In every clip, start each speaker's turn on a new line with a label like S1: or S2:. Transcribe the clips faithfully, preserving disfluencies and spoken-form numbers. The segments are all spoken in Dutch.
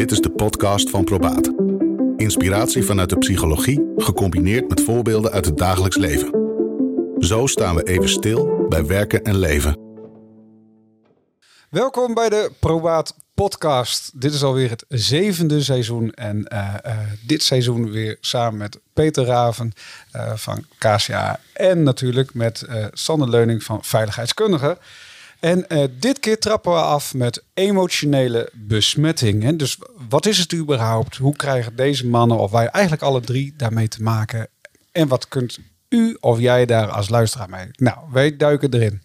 S1: Dit is de podcast van Probaat. Inspiratie vanuit de psychologie, gecombineerd met voorbeelden uit het dagelijks leven. Zo staan we even stil bij werken en leven.
S2: Welkom bij de Probaat podcast. Dit is alweer het zevende seizoen. En uh, uh, dit seizoen weer samen met Peter Raven uh, van K C A. En natuurlijk met uh, Sander Leuning van Veiligheidskundige. En uh, dit keer trappen we af met emotionele besmetting. Hè? Dus wat is het überhaupt? Hoe krijgen deze mannen of wij eigenlijk alle drie daarmee te maken? En wat kunt u of jij daar als luisteraar mee? Nou, wij duiken erin.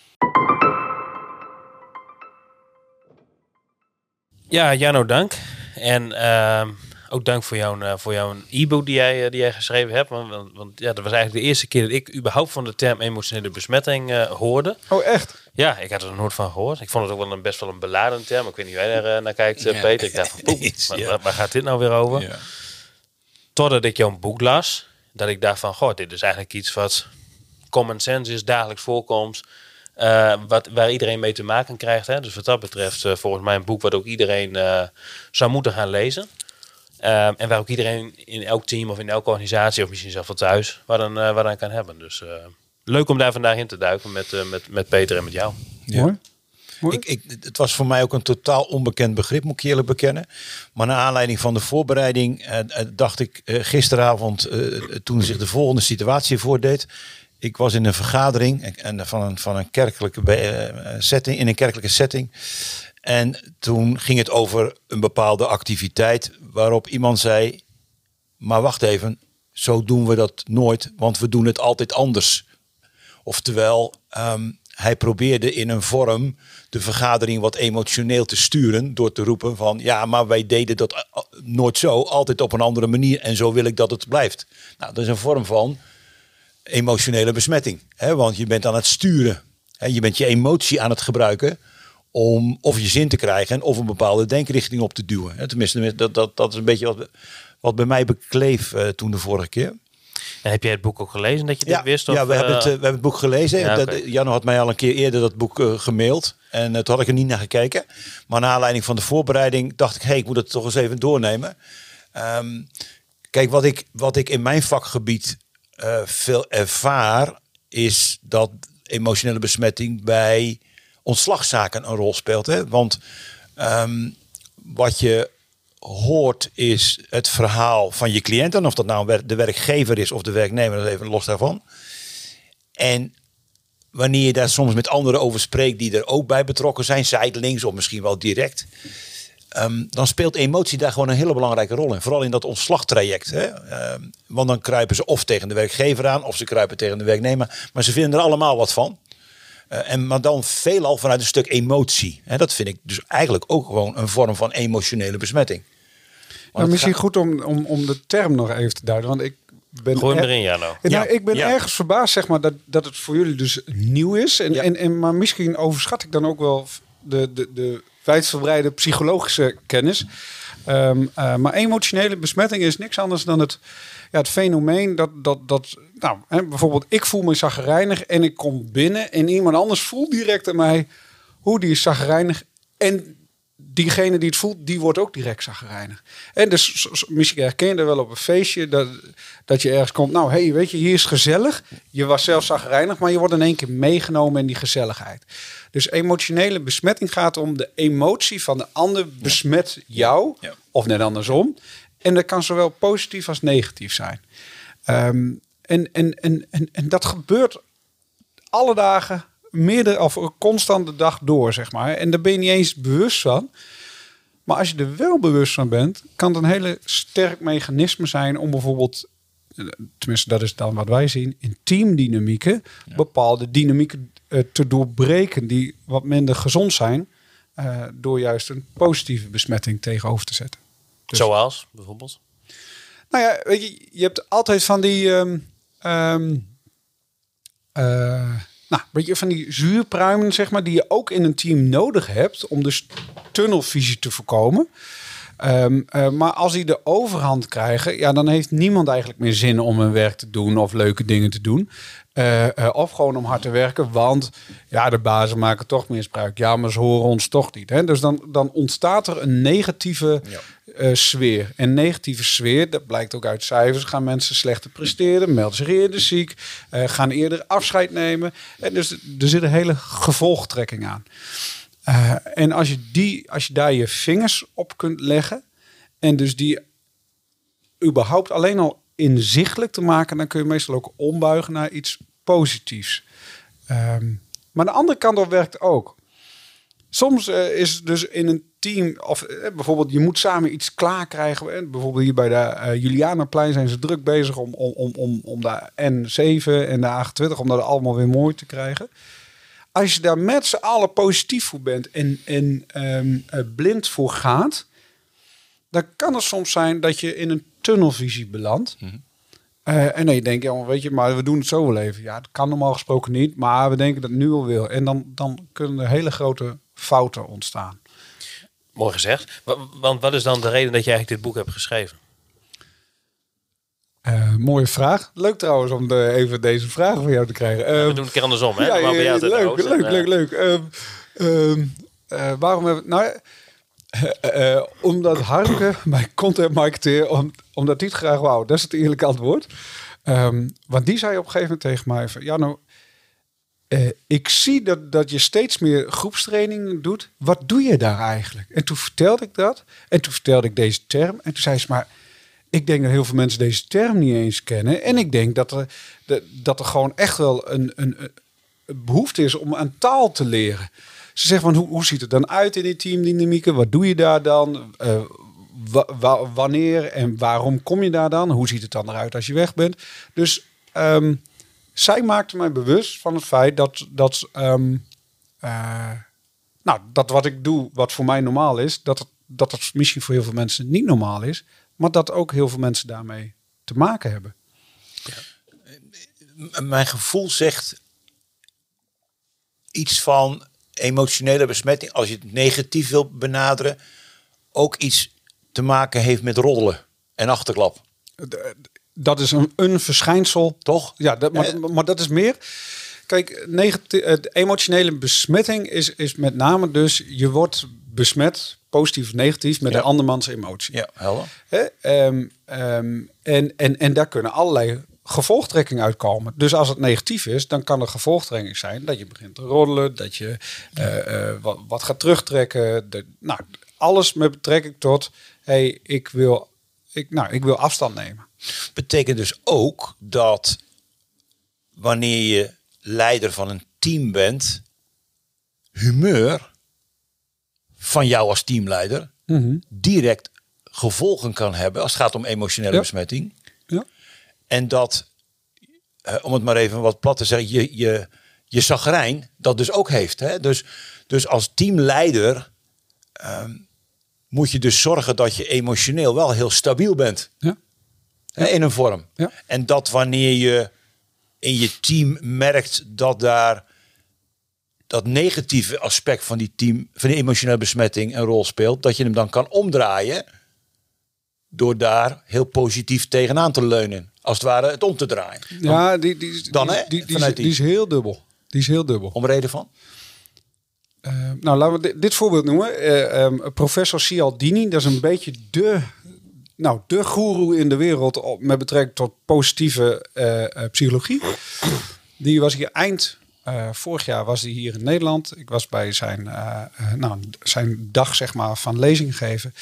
S3: Ja, Jano, dank. En uh, ook dank voor jouw, uh, voor jouw e-book die jij, uh, die jij geschreven hebt. Want, want, want ja, dat was eigenlijk de eerste keer dat ik überhaupt van de term emotionele besmetting uh, hoorde.
S2: Oh, echt?
S3: Ja, ik had er nog nooit van gehoord. Ik vond het ook wel een best wel een beladen term. Ik weet niet hoe jij daar uh, naar kijkt, uh, Peter. Ik dacht van, poeh, waar, waar, waar gaat dit nou weer over? Ja. Totdat ik jouw boek las, dat ik dacht van, goh, dit is eigenlijk iets wat common sense is, dagelijks voorkomt. Uh, wat, waar iedereen mee te maken krijgt. Hè? Dus wat dat betreft uh, volgens mij een boek wat ook iedereen uh, zou moeten gaan lezen. Uh, en waar ook iedereen in elk team of in elke organisatie of misschien zelfs wel thuis wat aan, uh, wat aan kan hebben. Dus uh, leuk om daar vandaag in te duiken met, uh, met, met Peter en met jou.
S4: Ja. Mooi. Mooi. Ik, ik, het was voor mij ook een totaal onbekend begrip, moet ik eerlijk bekennen. Maar naar aanleiding van de voorbereiding uh, dacht ik uh, gisteravond, uh, toen zich de volgende situatie voordeed. Ik was in een vergadering en van een, van een kerkelijke setting, in een kerkelijke setting. En toen ging het over een bepaalde activiteit waarop iemand zei, maar wacht even, zo doen we dat nooit, want we doen het altijd anders. Oftewel, um, hij probeerde in een vorm de vergadering wat emotioneel te sturen door te roepen van, ja, maar wij deden dat nooit zo, altijd op een andere manier en zo wil ik dat het blijft. Nou, dat is een vorm van emotionele besmetting. Hè? Want je bent aan het sturen. Hè? Je bent je emotie aan het gebruiken om of je zin te krijgen of een bepaalde denkrichting op te duwen. Hè? Tenminste, dat, dat, dat is een beetje wat, wat bij mij bekleef uh, toen de vorige keer.
S3: En heb jij het boek ook gelezen dat je dit
S4: ja,
S3: wist? Of,
S4: ja, we, uh... hebben het, uh, we hebben het boek gelezen. Ja, okay. dat, Jan had mij al een keer eerder dat boek uh, gemaild. En uh, toen had ik er niet naar gekeken. Maar naar aanleiding van de voorbereiding dacht ik, hey, ik moet het toch eens even doornemen. Um, kijk, wat ik, wat ik in mijn vakgebied Uh, veel ervaar is dat emotionele besmetting bij ontslagzaken een rol speelt. Hè? Want um, wat je hoort is het verhaal van je cliënten, of dat nou de werkgever is of de werknemer, dat is even los daarvan. En wanneer je daar soms met anderen over spreekt die er ook bij betrokken zijn, zijdelings of misschien wel direct, Um, dan speelt emotie daar gewoon een hele belangrijke rol in. Vooral in dat ontslagtraject. Hè? Um, want dan kruipen ze of tegen de werkgever aan, of ze kruipen tegen de werknemer. Maar ze vinden er allemaal wat van. Uh, en, maar dan veelal vanuit een stuk emotie. En dat vind ik dus eigenlijk ook gewoon een vorm van emotionele besmetting.
S2: Nou, misschien gaat... goed om, om, om de term nog even te duiden. Want ik ben
S3: Gooi hem
S2: er...
S3: erin, Jano.
S2: Ja,
S3: ja.
S2: Ik ben
S3: ja.
S2: ergens verbaasd, zeg maar, dat, dat het voor jullie dus nieuw is. En, ja. en, en, maar misschien overschat ik dan ook wel de... de, de wijdverbreide psychologische kennis. Um, uh, maar emotionele besmetting is niks anders dan het, ja, het fenomeen dat, dat, dat nou, hè, bijvoorbeeld ik voel me chagrijnig en ik kom binnen en iemand anders voelt direct aan mij hoe die is chagrijnig en diegene die het voelt, die wordt ook direct chagrijnig. En dus misschien herken je er wel op een feestje dat, dat je ergens komt. Nou, hey, weet je, hier is gezellig. Je was zelf chagrijnig, maar je wordt in één keer meegenomen in die gezelligheid. Dus emotionele besmetting gaat om de emotie van de ander besmet jou, ja. Of net andersom. En dat kan zowel positief als negatief zijn. Um, en, en, en, en, en dat gebeurt alle dagen, meerdere of constant de dag door, zeg maar. En daar ben je niet eens bewust van. Maar als je er wel bewust van bent, kan het een hele sterk mechanisme zijn om bijvoorbeeld, tenminste dat is dan wat wij zien, in teamdynamieken, ja. bepaalde dynamieken uh, te doorbreken die wat minder gezond zijn, uh, door juist een positieve besmetting tegenover te zetten. Dus,
S3: zoals bijvoorbeeld?
S2: Nou ja, weet je, je hebt altijd van die um, um, uh, nou, weet je, van die zuurpruimen, zeg maar, die je ook in een team nodig hebt om dus tunnelvisie te voorkomen. Um, uh, maar als die de overhand krijgen, ja, dan heeft niemand eigenlijk meer zin om hun werk te doen of leuke dingen te doen. Uh, uh, of gewoon om hard te werken, want ja, de bazen maken toch misbruik. Ja, maar ze horen ons toch niet. Hè? Dus dan, dan ontstaat er een negatieve ja. uh, sfeer. En negatieve sfeer, dat blijkt ook uit cijfers, gaan mensen slechter presteren, melden zich eerder ziek, uh, gaan eerder afscheid nemen. En dus er zit een hele gevolgtrekking aan. Uh, en als je, die, als je daar je vingers op kunt leggen en dus die überhaupt alleen al inzichtelijk te maken, dan kun je meestal ook ombuigen naar iets positiefs. Um, maar de andere kant op werkt ook. Soms uh, is het dus in een team, of uh, bijvoorbeeld je moet samen iets klaar krijgen. Uh, bijvoorbeeld hier bij de uh, Julianaplein zijn ze druk bezig om, om, om, om, om de N zeven en de A achtentwintig, om dat allemaal weer mooi te krijgen. Als je daar met z'n allen positief voor bent en, en um, uh, blind voor gaat, dan kan het soms zijn dat je in een tunnelvisie belandt. Mm-hmm. Uh, en dan je denkt, ja, weet je, maar we doen het zo wel even. Ja, dat kan normaal gesproken niet, maar we denken dat het nu al wil. En dan, dan kunnen er hele grote fouten ontstaan.
S3: Mooi gezegd. Want wat is dan de reden dat je eigenlijk dit boek hebt geschreven?
S2: Uh, mooie vraag. Leuk trouwens om de, even deze vraag van jou te krijgen. Uh,
S3: ja, we doen het een keer andersom, hè?
S2: Ja, ja, ja, leuk,
S3: hoofd,
S2: leuk,
S3: en,
S2: leuk, leuk, leuk. Uh, uh, uh, waarom hebben we... Nou, uh, uh, omdat Harmke, mijn content marketeer, om, omdat die het graag wou. Dat is het eerlijke antwoord. Um, want die zei op een gegeven moment tegen mij van, ja nou, uh, ik zie dat, dat je steeds meer groepstraining doet. Wat doe je daar eigenlijk? En toen vertelde ik dat. En toen vertelde ik deze term. En toen zei ze, maar ik denk dat heel veel mensen deze term niet eens kennen. En ik denk dat er, dat er gewoon echt wel een, een, een behoefte is om aan taal te leren. Ze zegt van, hoe, hoe ziet het dan uit in die teamdynamieken? Wat doe je daar dan? Uh, wa, wa, wanneer en waarom kom je daar dan? Hoe ziet het dan eruit als je weg bent? Dus um, zij maakte mij bewust van het feit dat, dat, um, uh, nou, dat wat ik doe, wat voor mij normaal is, dat het, dat het misschien voor heel veel mensen niet normaal is. Maar dat ook heel veel mensen daarmee te maken hebben.
S4: Ja. Mijn gevoel zegt iets van emotionele besmetting, als je het negatief wil benaderen, ook iets te maken heeft met roddelen en achterklap.
S2: Dat is een, een verschijnsel.
S4: Toch?
S2: Ja, dat, maar, maar dat is meer. Kijk, negatief, emotionele besmetting is, is met name dus, je wordt besmet, positief of negatief, met ja. een andermans emotie.
S4: Ja, helder.
S2: He? Um, um, en, en, en daar kunnen allerlei gevolgtrekkingen uitkomen. Dus als het negatief is, dan kan er gevolgtrekking zijn dat je begint te roddelen, dat je uh, uh, wat, wat gaat terugtrekken. De, nou, alles met betrekking tot, hey, ik wil, ik, nou, ik wil afstand nemen.
S4: Betekent dus ook dat wanneer je leider van een team bent, humeur van jou als teamleider mm-hmm. direct gevolgen kan hebben als het gaat om emotionele ja. besmetting.
S2: Ja.
S4: En dat, uh, om het maar even wat plat te zeggen, je, je, je zagrijn dat dus ook heeft. Hè? Dus, dus als teamleider um, moet je dus zorgen dat je emotioneel wel heel stabiel bent.
S2: Ja.
S4: Hè, in een vorm.
S2: Ja.
S4: En dat wanneer je in je team merkt dat daar dat negatieve aspect van die team, van die emotionele besmetting een rol speelt, dat je hem dan kan omdraaien door daar heel positief tegenaan te leunen. Als het ware het om te draaien. Dan,
S2: ja, die, die,
S4: dan,
S2: die,
S4: hè,
S2: die, die, die, die is heel dubbel. Die is heel dubbel.
S4: Om reden van?
S2: Uh, nou, laten we dit, dit voorbeeld noemen. Uh, um, professor Cialdini, dat is een beetje de, nou, de goeroe in de wereld op, met betrekking tot positieve uh, uh, psychologie. Die was hier eind uh, vorig jaar was hij hier in Nederland. Ik was bij zijn, uh, uh, nou, zijn dag zeg maar van lezing geven.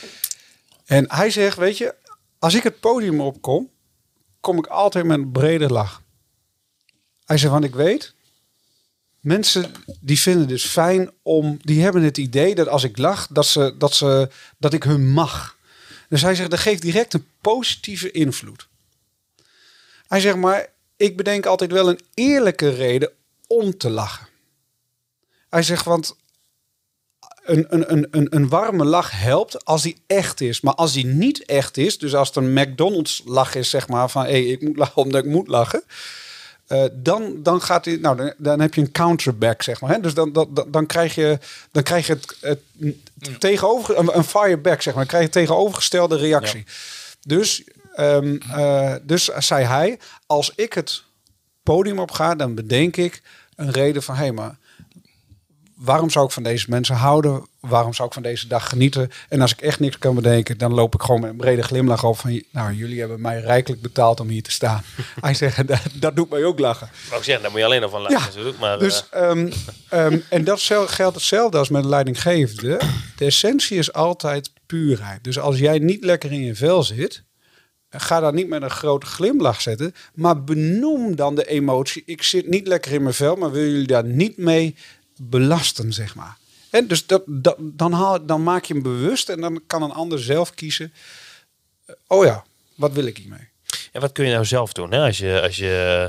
S2: En hij zegt, weet je, als ik het podium opkom, kom ik altijd met een brede lach. Hij zegt, want ik weet, mensen die vinden het fijn om, die hebben het idee dat als ik lach, dat ze, dat ze, dat ik hun mag. Dus hij zegt, dat geeft direct een positieve invloed. Hij zegt, maar ik bedenk altijd wel een eerlijke reden om te lachen. Hij zegt, want Een, een, een, een warme lach helpt als die echt is. Maar als die niet echt is, dus als het een McDonald's lach is, zeg maar, van hé, hey, ik moet lachen omdat ik moet lachen. Uh, dan, dan gaat hij, nou, dan, dan heb je een counterback, zeg maar. Hè? Dus dan, dan, dan krijg je, dan krijg je het, het, het tegenover, een, een fireback, zeg maar. Dan krijg je tegenovergestelde reactie. Ja. Dus, um, uh, dus zei hij, als ik het podium op ga, dan bedenk ik een reden van, hé, hey, maar waarom zou ik van deze mensen houden? Waarom zou ik van deze dag genieten? En als ik echt niks kan bedenken, dan loop ik gewoon met een brede glimlach op van, nou, jullie hebben mij rijkelijk betaald om hier te staan. Hij zegt, dat, dat doet mij ook lachen.
S3: Maar ik zeg, daar moet je alleen nog van lachen. Ja, natuurlijk. Maar,
S2: dus, uh... um, um, en dat geldt hetzelfde als met leidinggevende. De essentie is altijd puurheid. Dus als jij niet lekker in je vel zit, ga daar niet met een grote glimlach zetten, maar benoem dan de emotie. Ik zit niet lekker in mijn vel, maar wil jullie daar niet mee belasten, zeg maar. En dus dat, dat, dan, haal, dan maak je hem bewust en dan kan een ander zelf kiezen. Oh ja, wat wil ik hiermee?
S3: En wat kun je nou zelf doen, hè? Als je, als je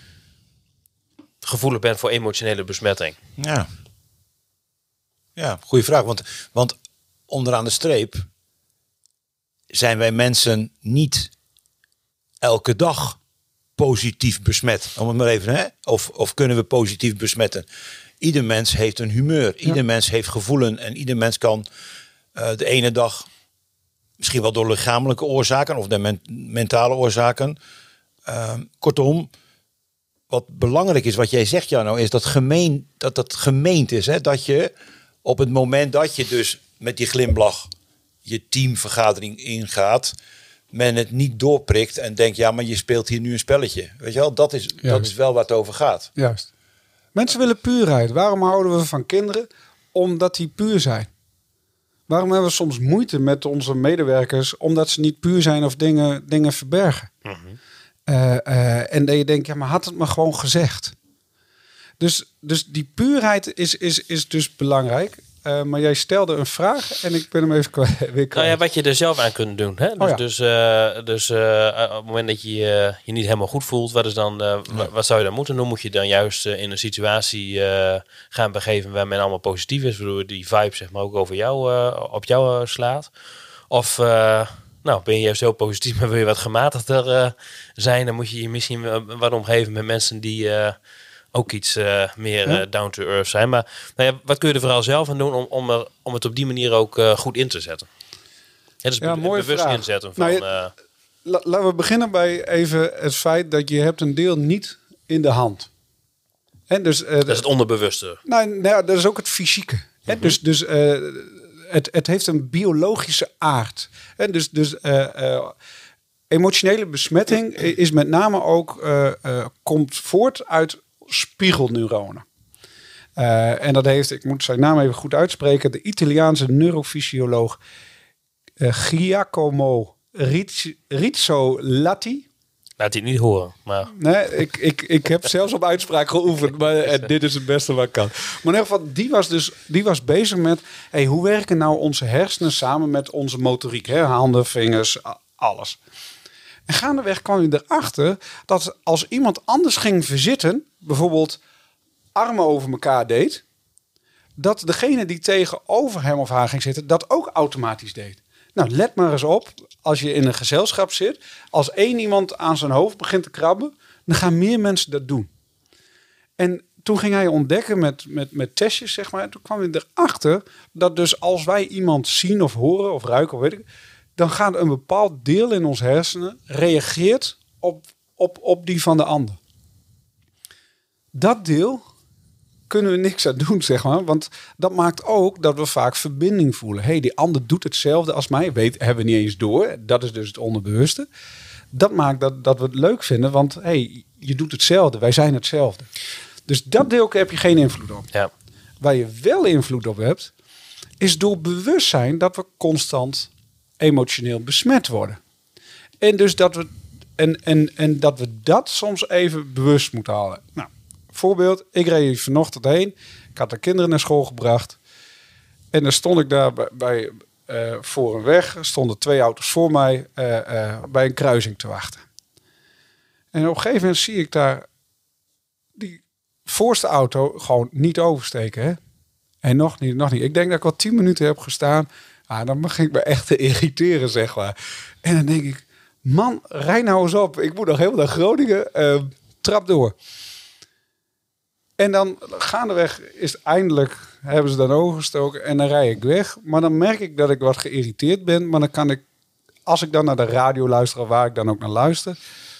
S3: gevoelig bent voor emotionele besmetting?
S4: Ja, ja, goede vraag. Want, want onderaan de streep zijn wij mensen niet elke dag positief besmet. Om het maar even, hè? Of, of kunnen we positief besmetten? Ieder mens heeft een humeur. Ieder ja. mens heeft gevoelen. En ieder mens kan uh, de ene dag, misschien wel door lichamelijke oorzaken of de men- mentale oorzaken. Uh, kortom, wat belangrijk is, wat jij zegt, Jarno, is dat gemeen, dat dat gemeend is. Hè? Dat je op het moment dat je dus met die glimlach je teamvergadering ingaat, men het niet doorprikt en denkt, ja, maar je speelt hier nu een spelletje. Weet je wel, dat is, dat is wel waar het over gaat.
S2: Juist. Mensen willen puurheid. Waarom houden we van kinderen? Omdat die puur zijn. Waarom hebben we soms moeite met onze medewerkers? Omdat ze niet puur zijn of dingen, dingen verbergen. Mm-hmm. Uh, uh, en dat je denkt, ja, maar had het me gewoon gezegd. Dus, dus die puurheid is, is, is dus belangrijk. Uh, maar jij stelde een vraag en ik ben hem even kwijt. Weer kwijt.
S3: Nou ja, wat je er zelf aan kunt doen. Hè? Dus, oh ja. dus, uh, dus uh, op het moment dat je uh, je niet helemaal goed voelt, wat, is dan, uh, ja. wat zou je dan moeten doen? Moet je dan juist uh, in een situatie uh, gaan begeven waar men allemaal positief is, waardoor die vibe zeg maar ook over jou, uh, op jou uh, slaat? Of uh, nou, ben je juist heel positief, maar wil je wat gematigder uh, zijn? Dan moet je je misschien uh, wat omgeven met mensen die Uh, ook iets uh, meer uh, down to earth zijn. Maar nou ja, wat kun je er vooral zelf aan doen om, om, er, om het op die manier ook uh, goed in te zetten? Ja, dus
S2: ja,
S3: be-
S2: mooie
S3: bewust
S2: vraag.
S3: inzetten van.
S2: Nou,
S3: Uh,
S2: la, laten we beginnen bij even het feit dat je hebt een deel niet in de hand. En dus, uh,
S3: dat is het onderbewuste.
S2: Nou, nou, dat is ook het fysieke. Mm-hmm. Dus, dus uh, het, het heeft een biologische aard. En dus, dus uh, uh, emotionele besmetting is met name ook uh, uh, komt voort uit spiegelneuronen. Uh, en dat heeft, ik moet zijn naam even goed uitspreken, de Italiaanse neurofysioloog uh, Giacomo Rizz- Rizzolatti.
S3: Laat hij het niet horen. Maar
S2: Nee, ik, ik, ik heb zelfs op uitspraak geoefend, maar en dit is het beste wat ik kan. Maar in ieder geval, die was dus die was bezig met, hey, hoe werken nou onze hersenen samen met onze motoriek, hè? Handen, vingers, alles. En gaandeweg kwam hij erachter dat als iemand anders ging verzitten, bijvoorbeeld armen over elkaar deed, dat degene die tegenover hem of haar ging zitten, dat ook automatisch deed. Nou, let maar eens op, als je in een gezelschap zit, als één iemand aan zijn hoofd begint te krabben, dan gaan meer mensen dat doen. En toen ging hij ontdekken met, met, met testjes, zeg maar, en toen kwam hij erachter dat dus als wij iemand zien of horen of ruiken, of weet ik, dan gaat een bepaald deel in ons hersenen reageert op, op, op die van de ander. Dat deel kunnen we niks aan doen, zeg maar. Want dat maakt ook dat we vaak verbinding voelen. Hey, die ander doet hetzelfde als mij. Weet, hebben we niet eens door. Dat is dus het onderbewuste. Dat maakt dat, dat we het leuk vinden. Want hey, je doet hetzelfde. Wij zijn hetzelfde. Dus dat deel heb je geen invloed op.
S3: Ja.
S2: Waar je wel invloed op hebt, is door bewustzijn dat we constant emotioneel besmet worden. En dus dat we en, en, en dat we dat soms even bewust moeten halen. Nou, voorbeeld, ik reed vanochtend heen. Ik had de kinderen naar school gebracht. En dan stond ik daar bij, bij uh, voor een weg. Er stonden twee auto's voor mij uh, uh, bij een kruising te wachten. En op een gegeven moment zie ik daar die voorste auto gewoon niet oversteken. Hè? En nog niet, nog niet. Ik denk dat ik wel tien minuten heb gestaan. Ah, dan begin ik me echt te irriteren, zeg maar. En dan denk ik, man, rij nou eens op. Ik moet nog helemaal naar Groningen. Uh, trap door. En dan gaandeweg is het eindelijk, hebben ze dan overgestoken en dan rij ik weg. Maar dan merk ik dat ik wat geïrriteerd ben. Maar dan kan ik, als ik dan naar de radio luister, waar ik dan ook naar luister,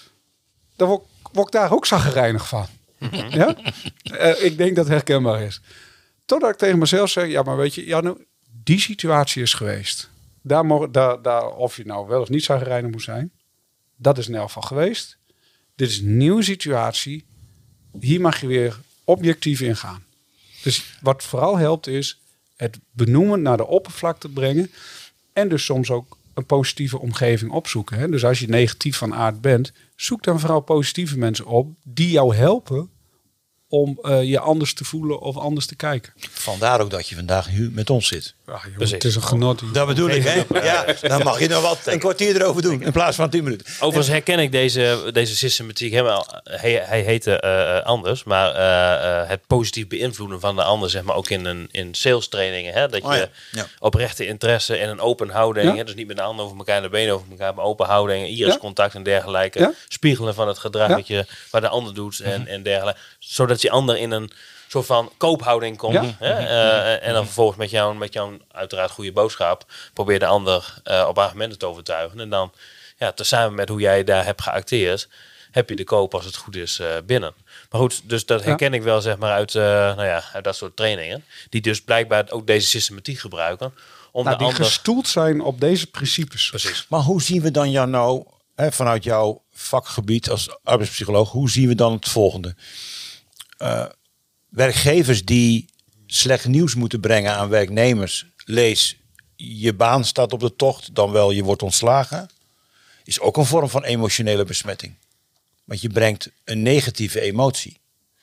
S2: dan word, word ik daar ook chagrijnig van. Mm-hmm. Ja? Uh, ik denk dat het herkenbaar is. Totdat ik tegen mezelf zeg, ja, maar weet je, ja, nou, die situatie is geweest. Daar mogen, daar, daar, of je nou wel of niet chagrijnig moet zijn, dat is in elk geval geweest. Dit is een nieuwe situatie. Hier mag je weer objectief ingaan. Dus wat vooral helpt is het benoemen naar de oppervlakte brengen en dus soms ook een positieve omgeving opzoeken. Hè? Dus als je negatief van aard bent, zoek dan vooral positieve mensen op die jou helpen om uh, je anders te voelen of anders te kijken.
S4: Vandaar ook dat je vandaag hier met ons zit.
S2: Ach, joh, het is een genot.
S4: Dat bedoel ik, hè? Ja, dan mag je nog wat een kwartier erover doen in plaats van tien minuten.
S3: Overigens herken ik deze, deze systematiek helemaal. Hij, hij heette uh, anders, maar uh, uh, het positief beïnvloeden van de ander, zeg maar ook in een in sales trainingen, hè, dat je oh ja. Ja. oprechte interesse en een open houding, ja. hè, dus niet met de handen over elkaar, de benen over elkaar, maar open houding, iriscontact ja. en dergelijke, ja. spiegelen van het gedrag ja. dat je wat de ander doet en, mm-hmm. en dergelijke, zodat je ander in een soort van koophouding komt. Ja. Hè? Uh, en dan vervolgens met jouw, met jouw uiteraard goede boodschap probeer de ander uh, op argumenten te overtuigen. En dan, ja, tezamen met hoe jij daar hebt geacteerd, heb je de koop als het goed is uh, binnen. Maar goed, dus dat herken ja. ik wel zeg maar uit, uh, nou ja, uit dat soort trainingen. Die dus blijkbaar ook deze systematiek gebruiken. Om
S2: nou,
S3: de
S2: die
S3: ander
S2: gestoeld zijn op deze principes.
S3: Precies.
S4: Maar hoe zien we dan jou nou, hè, vanuit jouw vakgebied als arbeidspsycholoog, hoe zien we dan het volgende? Uh, werkgevers die slecht nieuws moeten brengen aan werknemers, lees je baan staat op de tocht, dan wel je wordt ontslagen, is ook een vorm van emotionele besmetting. Want je brengt een negatieve emotie.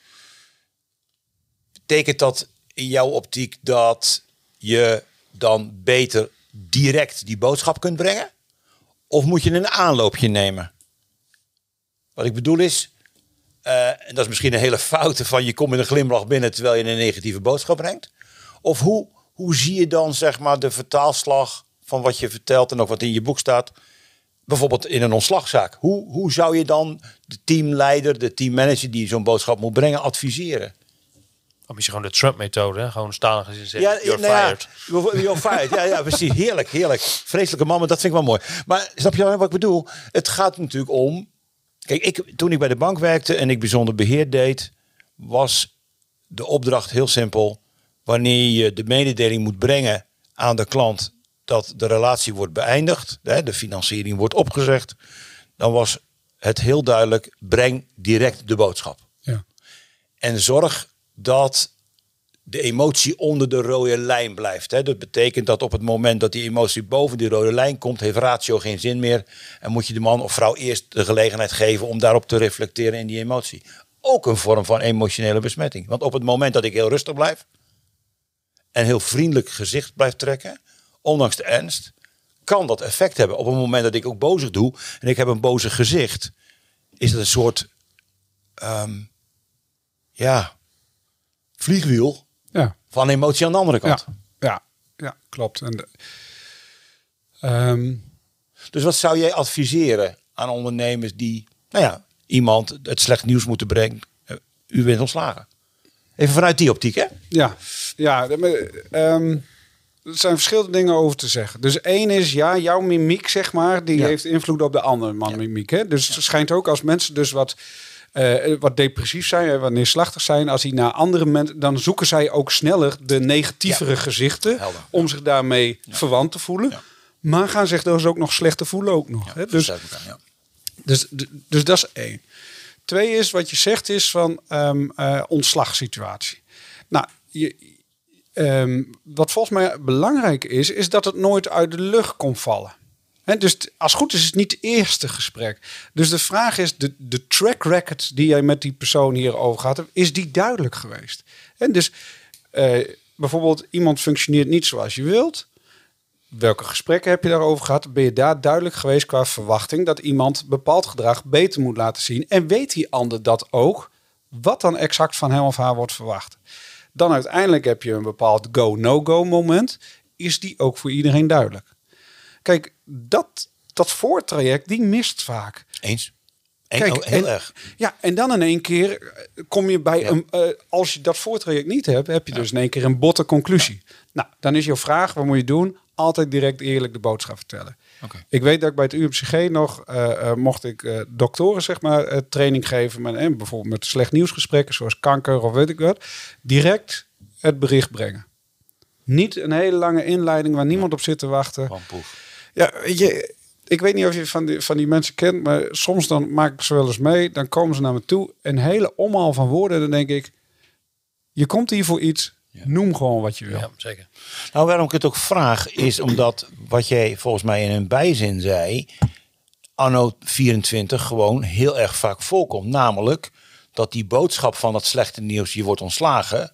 S4: Betekent dat in jouw optiek dat je dan beter direct die boodschap kunt brengen? Of moet je een aanloopje nemen? Wat ik bedoel is, Uh, en dat is misschien een hele foute van je komt met een glimlach binnen terwijl je een negatieve boodschap brengt. Of hoe, hoe zie je dan zeg maar de vertaalslag van wat je vertelt en ook wat in je boek staat, bijvoorbeeld in een ontslagzaak. Hoe, hoe zou je dan de teamleider, de teammanager die zo'n boodschap moet brengen, adviseren?
S3: Of misschien gewoon de Trump-methode, gewoon stalig gezien zeggen, ja, you're
S4: nou
S3: fired.
S4: Ja, you're fired, ja, ja, precies. Heerlijk, heerlijk. Vreselijke man, maar dat vind ik wel mooi. Maar snap je wat ik bedoel? Het gaat natuurlijk om, kijk, ik, toen ik bij de bank werkte en ik bijzonder beheer deed, was de opdracht heel simpel. Wanneer je de mededeling moet brengen aan de klant dat de relatie wordt beëindigd, de financiering wordt opgezegd, dan was het heel duidelijk, breng direct de boodschap.
S2: Ja.
S4: En zorg dat de emotie onder de rode lijn blijft. Dat betekent dat op het moment dat die emotie boven die rode lijn komt, heeft ratio geen zin meer. En moet je de man of vrouw eerst de gelegenheid geven om daarop te reflecteren in die emotie. Ook een vorm van emotionele besmetting. Want op het moment dat ik heel rustig blijf en heel vriendelijk gezicht blijf trekken, ondanks de ernst, kan dat effect hebben. Op het moment dat ik ook bozig doe en ik heb een bozig gezicht, is het een soort um, ja, vliegwiel
S2: ja.
S4: van emotie aan de andere kant.
S2: Ja, ja, ja klopt. En de, um,
S4: dus wat zou jij adviseren aan ondernemers die, nou ja, iemand het slecht nieuws moeten brengen? U bent ontslagen. Even vanuit die optiek, hè?
S2: Ja, ja. Um, er zijn verschillende dingen over te zeggen. Dus één is, ja, jouw mimiek, zeg maar, die ja. heeft invloed op de andere man ja. mimiek. Hè? Dus ja. het schijnt ook als mensen dus wat, uh, wat depressief zijn, wat neerslachtig zijn, als die naar andere mensen, dan zoeken zij ook sneller de negatievere ja. gezichten Helder. om zich daarmee ja. verwant te voelen. Ja. Maar gaan zich dus ook nog slechter voelen ook nog. Ja, hè? Dus, elkaar, ja. dus, dus, dus dat is één. Twee is, wat je zegt is van um, uh, ontslagsituatie. Nou, je, um, wat volgens mij belangrijk is, is dat het nooit uit de lucht komt vallen. He, dus t, als het goed is, is het niet het eerste gesprek. Dus de vraag is, de, de track record die jij met die persoon hierover gehad hebt, is die duidelijk geweest? En dus uh, bijvoorbeeld iemand functioneert niet zoals je wilt. Welke gesprekken heb je daarover gehad? Ben je daar duidelijk geweest qua verwachting dat iemand bepaald gedrag beter moet laten zien? En weet die ander dat ook? Wat dan exact van hem of haar wordt verwacht? Dan uiteindelijk heb je een bepaald go-no-go moment. Is die ook voor iedereen duidelijk? Kijk, dat, dat voortraject, die mist vaak.
S4: Eens. En,
S2: Kijk,
S4: oh, heel
S2: en,
S4: erg.
S2: Ja, en dan in één keer kom je bij
S4: Ja.
S2: een... Uh, als je dat voortraject niet hebt, heb je ja. dus in één keer een botte conclusie. Ja. Nou, dan is jouw vraag, wat moet je doen? Altijd direct eerlijk de boodschap vertellen. Okay. Ik weet dat ik bij het U M C G nog... Uh, uh, mocht ik uh, doktoren, zeg maar, uh, training geven. Met, uh, bijvoorbeeld met slecht nieuwsgesprekken, zoals kanker of weet ik wat. Direct het bericht brengen. Niet een hele lange inleiding waar niemand op zit te wachten.
S4: Van poef.
S2: Ja, weet je... Ik weet niet of je van die, van die mensen kent, maar soms dan maak ik ze wel eens mee. Dan komen ze naar me toe. Een hele omhaal van woorden. Dan denk ik, je komt hier voor iets. Ja. Noem gewoon wat je wil.
S3: Ja, zeker.
S4: Nou, waarom ik het ook vraag, is omdat wat jij volgens mij in een bijzin zei, anno vierentwintig gewoon heel erg vaak voorkomt. Namelijk dat die boodschap van dat slechte nieuws, je wordt ontslagen,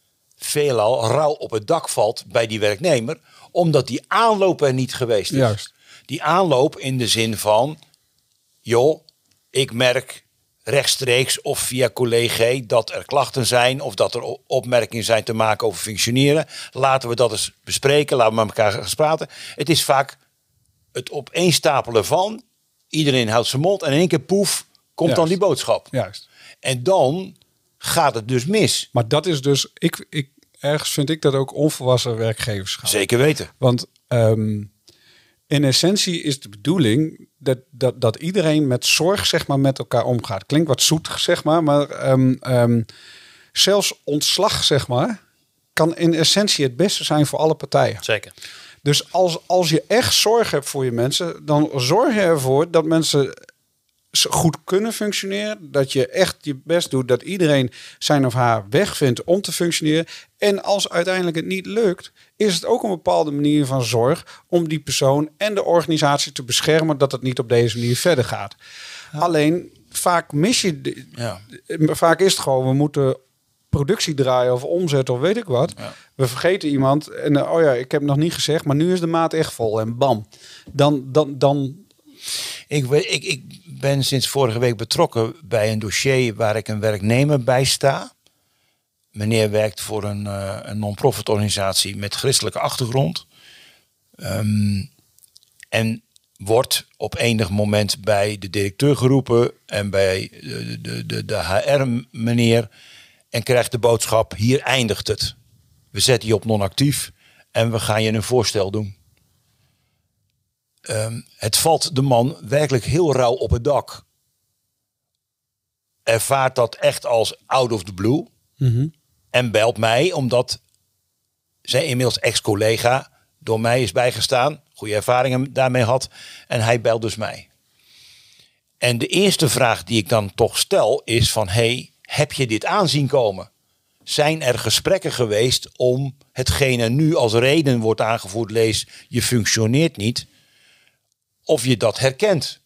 S4: veelal rauw op het dak valt bij die werknemer. Omdat die aanloop er niet geweest is.
S2: Juist.
S4: Die aanloop in de zin van, joh, ik merk rechtstreeks of via collega dat er klachten zijn of dat er opmerkingen zijn te maken over functioneren. Laten we dat eens bespreken, laten we met elkaar gaan praten. Het is vaak het opeenstapelen van, iedereen houdt zijn mond en in één keer poef, komt
S2: Juist.
S4: dan die boodschap.
S2: Juist.
S4: En dan gaat het dus mis.
S2: Maar dat is dus, ik, ik, ergens vind ik dat ook onvolwassen werkgeverschap.
S4: Zeker weten.
S2: Want um, in essentie is de bedoeling dat, dat, dat iedereen met zorg, zeg maar, met elkaar omgaat. Klinkt wat zoet, zeg maar, maar um, um, zelfs ontslag, zeg maar, kan in essentie het beste zijn voor alle partijen.
S3: Zeker.
S2: Dus als, als je echt zorg hebt voor je mensen, dan zorg je ervoor dat mensen goed kunnen functioneren. Dat je echt je best doet dat iedereen zijn of haar weg vindt om te functioneren. En als uiteindelijk het niet lukt, is het ook een bepaalde manier van zorg om die persoon en de organisatie te beschermen dat het niet op deze manier verder gaat. Ja. Alleen vaak mis je, de, ja. vaak is het gewoon, we moeten productie draaien of omzetten of weet ik wat. Ja. We vergeten iemand en uh, oh ja, ik heb het nog niet gezegd, maar nu is de maat echt vol en bam. Dan, dan, dan.
S4: Ik, ik, ik ben sinds vorige week betrokken bij een dossier waar ik een werknemer bij sta. Meneer werkt voor een, uh, een non-profit organisatie met christelijke achtergrond. Um, en wordt op enig moment bij de directeur geroepen en bij de, de, de, de H R-meneer en krijgt de boodschap, hier eindigt het. We zetten je op non-actief en we gaan je een voorstel doen. Um, het valt de man werkelijk heel rauw op het dak. Ervaart dat echt als out of the blue.
S2: Mm-hmm.
S4: En belt mij omdat zijn inmiddels ex-collega door mij is bijgestaan. Goede ervaringen daarmee had. En hij belt dus mij. En de eerste vraag die ik dan toch stel is van, hey, heb je dit aanzien komen? Zijn er gesprekken geweest om hetgene nu als reden wordt aangevoerd, lees, je functioneert niet, of je dat herkent?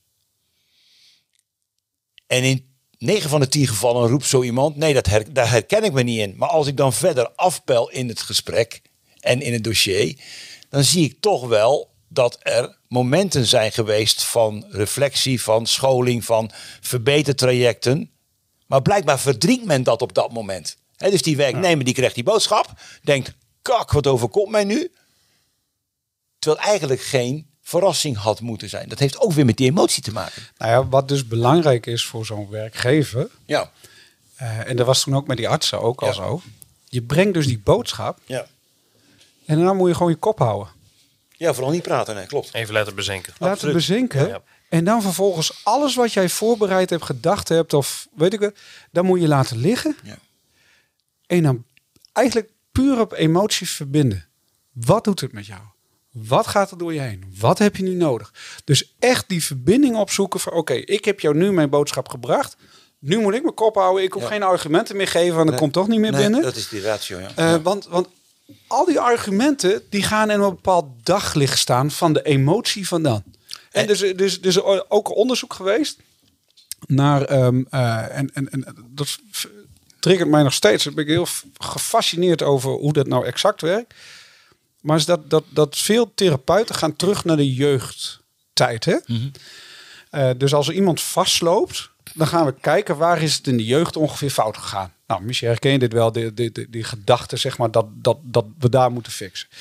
S4: En in negen van de tien gevallen roept zo iemand, nee, dat her, daar herken ik me niet in. Maar als ik dan verder afpel in het gesprek en in het dossier, dan zie ik toch wel dat er momenten zijn geweest van reflectie, van scholing, van verbetertrajecten. Maar blijkbaar verdrinkt men dat op dat moment. He, dus die werknemer die krijgt die boodschap, denkt, kak, wat overkomt mij nu? Terwijl eigenlijk geen verrassing had moeten zijn. Dat heeft ook weer met die emotie te maken.
S2: Nou ja, wat dus belangrijk is voor zo'n werkgever,
S4: ja.
S2: Uh, en dat was toen ook met die artsen ook al
S4: ja.
S2: zo. Je brengt dus die boodschap.
S4: Ja.
S2: En dan moet je gewoon je kop houden.
S4: Ja, vooral niet praten, nee, klopt.
S3: Even laten bezinken.
S2: Laten Absoluut. bezinken. Ja. En dan vervolgens alles wat jij voorbereid hebt, gedacht hebt, of weet ik wat, dan moet je laten liggen.
S4: Ja.
S2: En dan eigenlijk puur op emoties verbinden. Wat doet het met jou? Wat gaat er door je heen? Wat heb je nu nodig? Dus echt die verbinding opzoeken van, oké, okay, ik heb jou nu mijn boodschap gebracht. Nu moet ik mijn kop houden. Ik hoef ja. geen argumenten meer geven, want dat nee. komt toch niet meer
S4: nee,
S2: binnen.
S4: Dat is die ratio, ja.
S2: Uh, ja. Want, want al die argumenten, die gaan in een bepaald daglicht staan van de emotie van dan. En dus, dus, dus ook onderzoek geweest naar, um, uh, en, en, en dat triggert mij nog steeds. Daar ben ik heel gefascineerd over hoe dat nou exact werkt. Maar is dat, dat, dat veel therapeuten gaan terug naar de jeugdtijd. Hè?
S4: Mm-hmm.
S2: Uh, dus als er iemand vastloopt, dan gaan we kijken waar is het in de jeugd ongeveer fout gegaan. Nou, misschien herken je dit wel, die, die, die, die gedachte, zeg maar, dat, dat, dat we daar moeten fixen.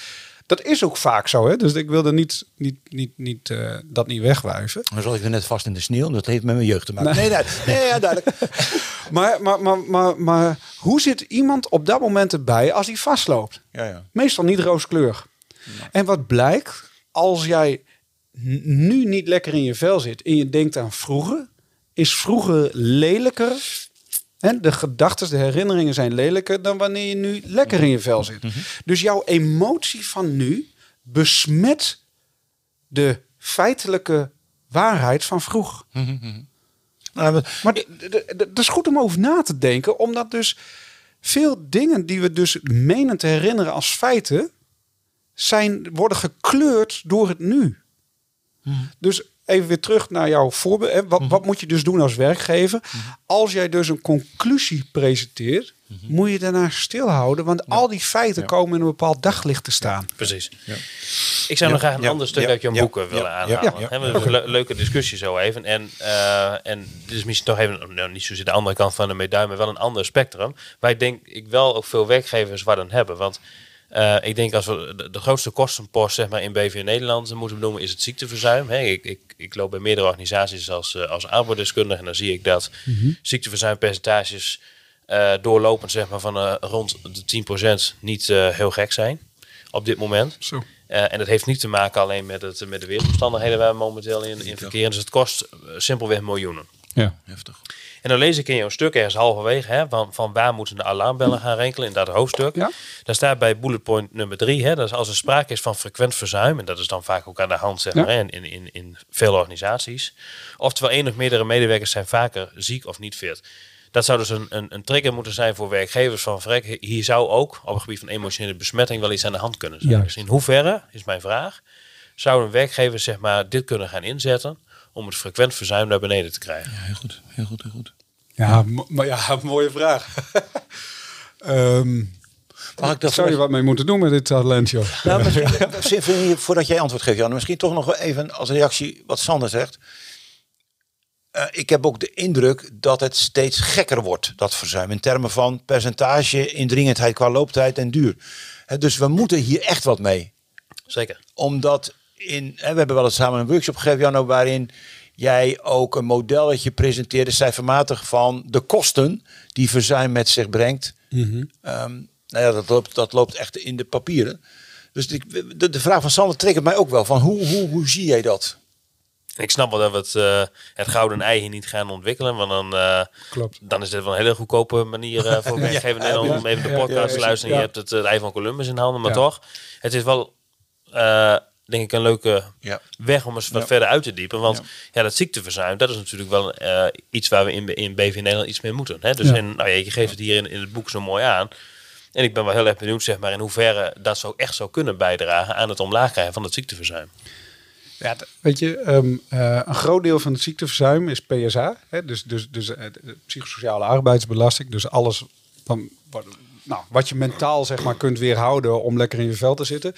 S2: dat is ook vaak zo. Hè? Dus ik wilde niet, niet, niet, niet, uh, dat niet wegwuiven.
S4: Maar zat ik er net vast in de sneeuw. Dat heeft met mijn jeugd te maken. Nee, nee, nee, nee ja, duidelijk.
S2: maar, maar, maar, maar, maar hoe zit iemand op dat moment erbij als hij vastloopt?
S4: Ja, ja.
S2: Meestal niet rooskleurig. Ja. En wat blijkt, als jij n- nu niet lekker in je vel zit en je denkt aan vroeger, is vroeger lelijker. Hè? De gedachten, de herinneringen zijn lelijker dan wanneer je nu lekker in je vel zit. Mm-hmm. Dus jouw emotie van nu besmet de feitelijke waarheid van vroeger.
S4: Mm-hmm.
S2: Maar het is goed om over na te denken, omdat dus veel dingen die we dus menen te herinneren als feiten, zijn, worden gekleurd door het nu. Mm. Dus even weer terug naar jouw voorbeeld. Wat, mm. wat moet je dus doen als werkgever? Mm. Als jij dus een conclusie presenteert, mm-hmm. moet je daarna stilhouden. Want ja. al die feiten ja. komen in een bepaald daglicht te staan.
S3: Ja. Precies. Ja. Ik zou ja. nog graag een ja. ander stuk ja. uit jouw ja. boeken ja. willen ja. aanhalen. Ja. Ja. Ja. We hebben okay. een le- leuke discussie zo even. En, uh, en dit is misschien toch even, nou, niet zozeer de andere kant van de medaille, maar wel een ander spectrum. Waar ik denk ik wel ook veel werkgevers wat aan hebben. Want Uh, ik denk als we de, de grootste kostenpost zeg maar, in B V Nederland moeten benoemen is het ziekteverzuim. He, ik, ik, ik loop bij meerdere organisaties als, uh, als arbeidsdeskundige en dan zie ik dat mm-hmm. ziekteverzuimpercentages uh, doorlopend zeg maar, van uh, rond de tien procent niet uh, heel gek zijn op dit moment. Zo. Uh, en dat heeft niet te maken alleen met, het, met de weersomstandigheden waar we momenteel in, in verkeren. Dus het kost uh, simpelweg miljoenen.
S2: Ja, heftig.
S3: En dan lees ik in jouw stuk ergens halverwege hè, van, van waar moeten de alarmbellen gaan rinkelen in dat hoofdstuk. Ja. Daar staat bij bullet point nummer drie, hè, dat is als er sprake is van frequent verzuim, en dat is dan vaak ook aan de hand zeg maar, ja. in, in, in veel organisaties. Oftewel één of meerdere medewerkers zijn vaker ziek of niet fit. Dat zou dus een, een, een trigger moeten zijn voor werkgevers van vrek. Hier zou ook op het gebied van emotionele besmetting wel iets aan de hand kunnen zijn. Ja. Dus in hoeverre, is mijn vraag, zou een werkgever zeg maar, dit kunnen gaan inzetten om het frequent verzuim naar beneden te krijgen?
S4: Ja, heel goed, heel goed, heel goed.
S2: Ja, maar ja, mooie vraag. um, Mag ik dat zou je wat mee moeten doen met dit talent, joh?
S4: Nou, misschien, voordat jij antwoord geeft, Jan, misschien toch nog even als reactie wat Sander zegt. Uh, ik heb ook de indruk dat het steeds gekker wordt, dat verzuim. In termen van percentage, indringendheid qua looptijd en duur. He, dus we moeten hier echt wat mee.
S3: Zeker.
S4: Omdat, in, he, we hebben wel eens samen een workshop gegeven, Janno, waarin jij ook een modelletje presenteerde, cijfermatig, van de kosten die verzuim met zich brengt. Mm-hmm. Um, nou ja, dat loopt, dat loopt echt in de papieren. Dus de, de, de vraag van Sander triggert mij ook wel. Van hoe, hoe, hoe zie jij dat?
S3: Ik snap wel dat we het, uh, het gouden ei hier niet gaan ontwikkelen. Want dan, uh, Klopt. dan is dit wel een hele goedkope manier uh, voor werkgevers ja, ja, om even de podcast ja, ja, te luisteren. Ja. Je hebt het, het ei van Columbus in handen. Maar ja. toch, het is wel, uh, denk ik, een leuke ja. weg om eens wat ja. verder uit te diepen. Want ja. ja, dat ziekteverzuim, dat is natuurlijk wel uh, iets waar we in, in B V Nederland iets mee moeten. Hè? Dus ja. in, nou ja, je geeft het hier in, in het boek zo mooi aan. En ik ben wel heel erg benieuwd zeg maar, in hoeverre dat zo echt zou kunnen bijdragen aan het omlaag krijgen van het ziekteverzuim.
S2: Ja, weet je, um, uh, een groot deel van het ziekteverzuim is P S A. Hè? Dus, dus, dus uh, de psychosociale arbeidsbelasting. Dus alles van, wat, nou, wat je mentaal zeg maar, kunt weerhouden om lekker in je vel te zitten.